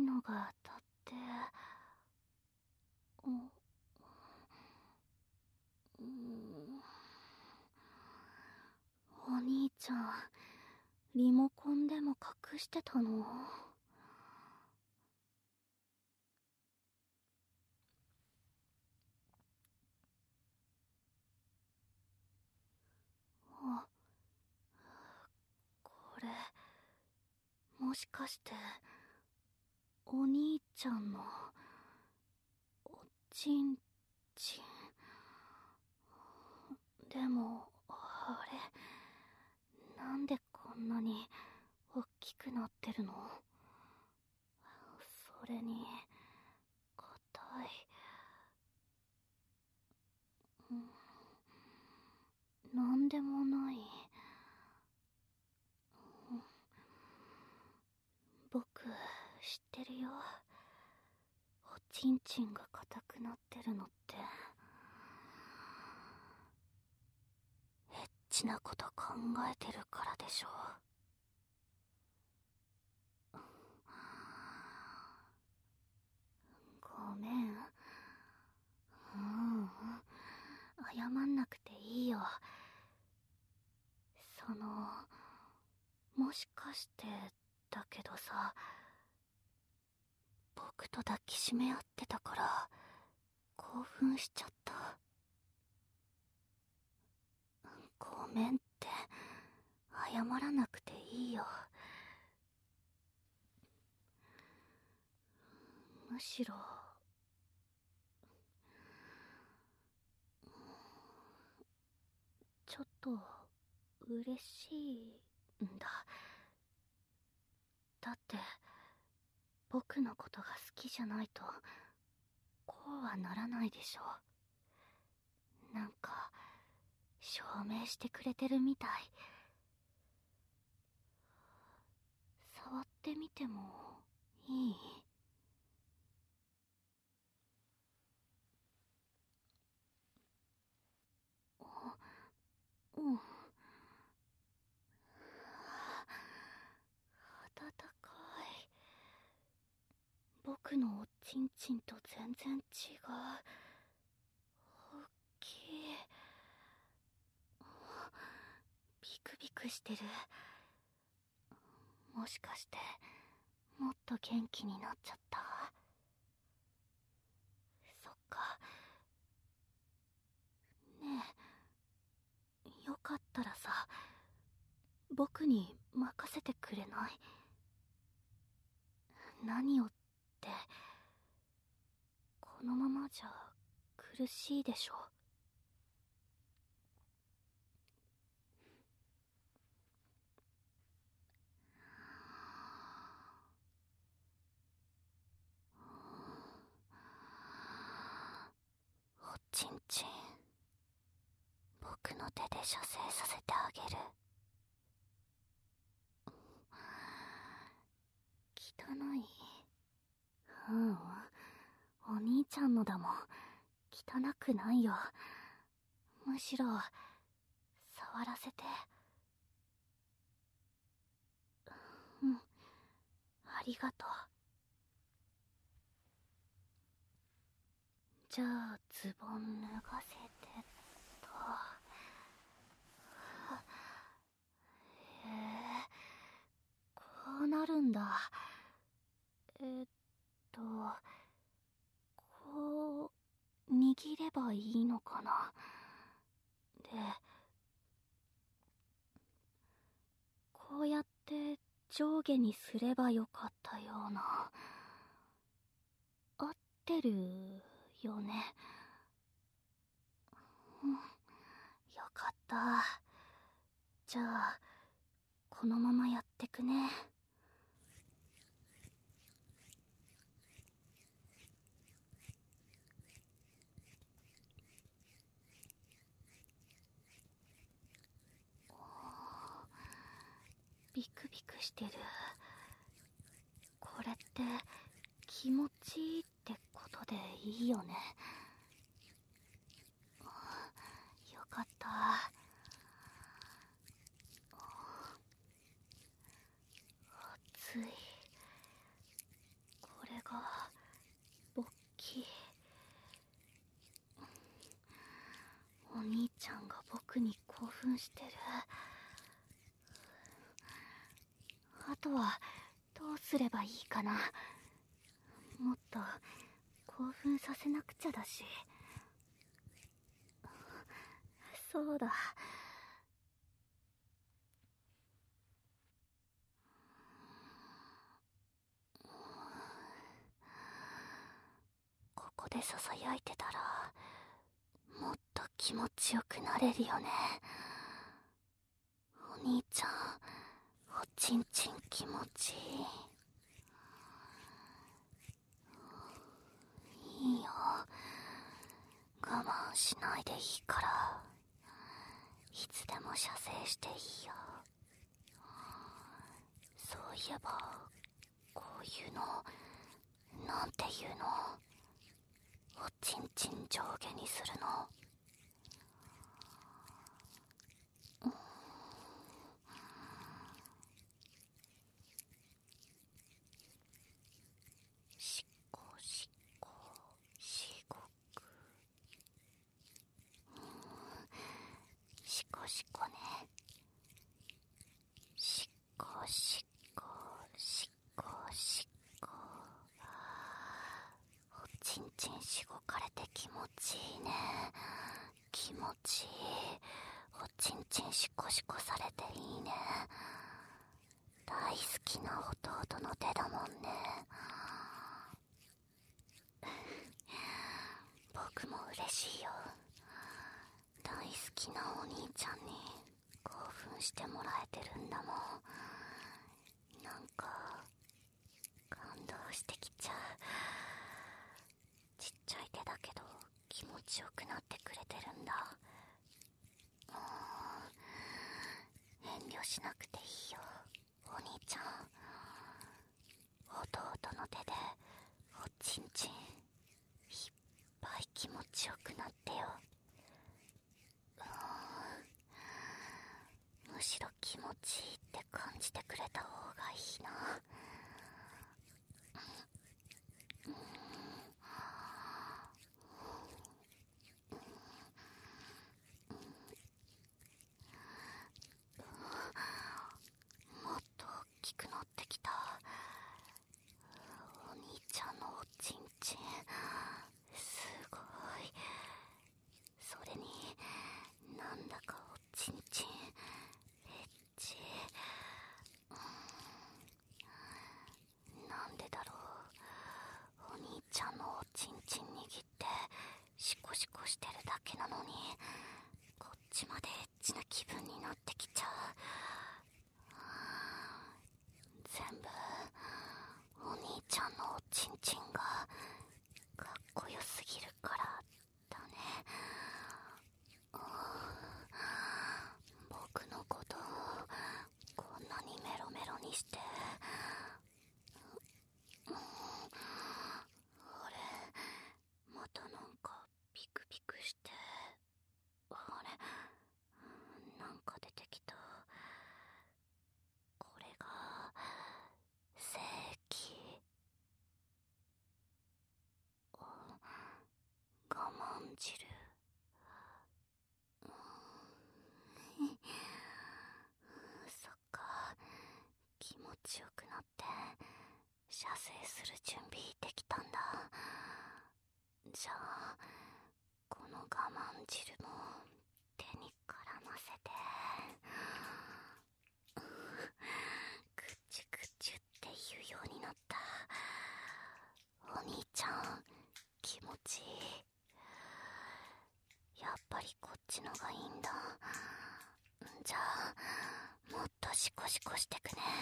いのが当たって、お兄ちゃん、リモコンでも隠してたの？あ、これ、もしかして、お兄ちゃんの、おちんちん。でも、あれ、なんでこんなに、大きくなってるの？それに、硬い。なんでもない。僕、知ってるよ。おちんちんが硬くなってるのって。エッチなこと考えてるからでしょ。ごめん。謝んなくていいよ。もしかしてだけどさ、僕と抱きしめ合ってたから興奮しちゃった。ごめんって謝らなくていいよ。むしろちょっと嬉しいんだ。だって僕のことが好きじゃないとこうはならないでしょ。なんか証明してくれてるみたい。触ってみてもいい？うん。暖かい。僕のおちんちんと全然違う。大きい。ビクビクしてる。もしかしてもっと元気になっちゃった？そっか。ねえ、よかったらさ、僕に任せてくれない？何をって、このままじゃ苦しいでしょ。おちんちん、僕の手で射精させてあげる。汚い？お兄ちゃんのだもん。汚くないよ。むしろ触らせて。ありがとう。じゃあズボン脱がせてと。へえ、こうなるんだ。えっとこう握ればいいのかな。で、こうやって上下にすればよかったような。合ってるよね。よかった。じゃあこのままやってくね。ビクビクしてる。これって気持ちいいってことでいいよね。よかった。暑い。こ僕に興奮してる。あとはどうすればいいかな。もっと興奮させなくちゃだし。そうだ。ここで囁いてたらもっと気持ちよくなれるよね。お兄ちゃん、おちんちん気持ちいい。いいよ。我慢しないでいいから、いつでも射精していいよ。そういえばこういうのなんていうの？おちんちん上下にするの。しっこしっこしごく。しこしこね。しっこしっこしっこしっこ。おちんちんしごかれて気持ちいいね。気持ちいい。おちんちんしこしこされていいね。大好きな弟の手だもんね。僕も嬉しいよ。大好きなお兄ちゃんに興奮してもらえてるんだもん。なんか感動してきちゃう。ちっちゃい手だけど気持ちよくなってくれてるんだ。遠慮しなくていいよ、お兄ちゃん。弟の手でおちんちんいっぱい気持ちよくなってよ。むしろ気持ちいいって感じてくれた方がいいな。もっと大きくなってきた。お兄ちゃんのおちんちんすごい。それになんだかおちんちんエッチ。なんでだろう。お兄ちゃんのおちんちん握ってシコシコしてるだけなのにこっちまでエッチな気分になってきちゃう。全部お兄ちゃんのおちんちんがかっこよすぎるからだね。僕のことこんなにメロメロにして。あれ、またなんかピクピクして。あれ、なんか出てきた。これが正気。我慢汁。そっか、気持ちよくなって射精する準備できたんだ。じゃあこの我慢汁も手に絡ませてぐちゅぐちゅって言うようになった。お兄ちゃん気持ちいい。やっぱりこっちのがいいんだ。じゃあもっとシコシコしてくね。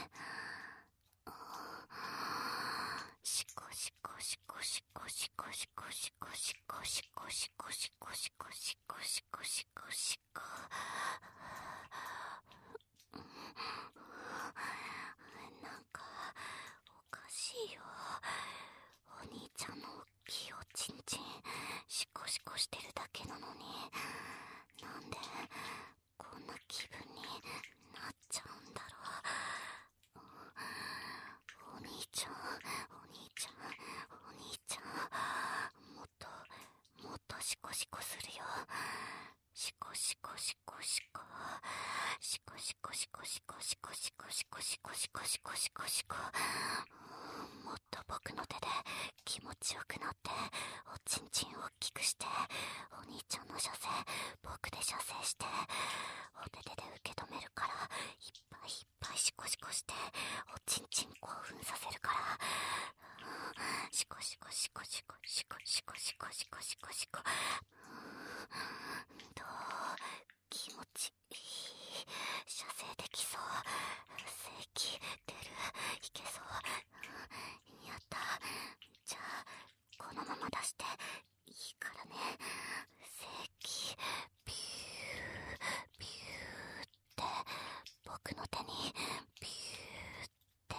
シコシコシコシコシコシコシコシコシコシコシコシコシコシコシコシコ。なんかおかしいよ。お兄ちゃんのおっきいおちんちんシコシコしてるだけなのになんでこんな気分になっちゃうんだろう。お兄ちゃんお兄ちゃんお兄ちゃん、もっ射精僕で射精してお手手で受け止めるから、いっぱいいっぱいシコシコしておちんちん興奮させるから、シコシコシコシコシコシコシコシコシコシコ、どう気持ちいい、射精できそう、精気出る、いけそう、やった。じゃあこのまま出していいからね。精気ビュービューって僕の手にビューって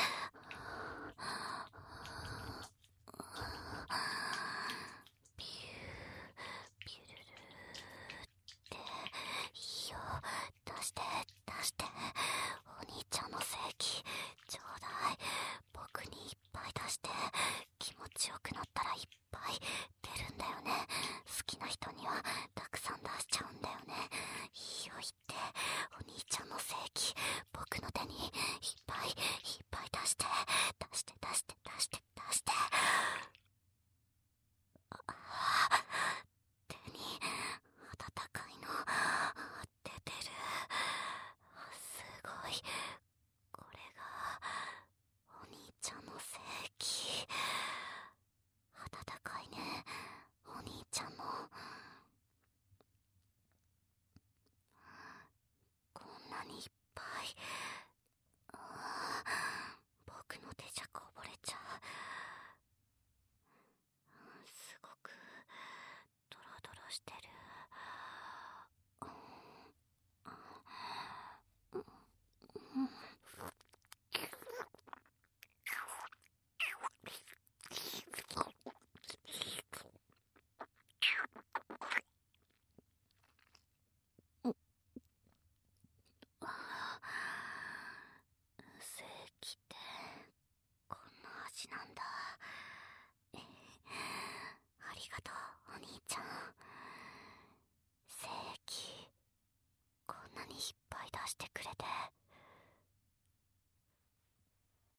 ビュービュルルっていいよ、出して出して、お兄ちゃんの精気ちょうだい、僕にいっぱい出して、気持ちよくなったらいっぱい出るんだよね。好きな人にはたくさん出しちゃうんだよね。いいよ言って、お兄ちゃんの精気僕の手にいっぱいいっぱい出して出して出して出して出して、手に温かいの出てる。すごい、これがお兄ちゃんの精気。温かいね、お兄ちゃんの。こんなにいっぱい、僕の手じゃこぼれちゃう。すごくドロドロしてる。精気ってこんな味なんだ。ありがとうお兄ちゃん。精気こんなにいっぱい出して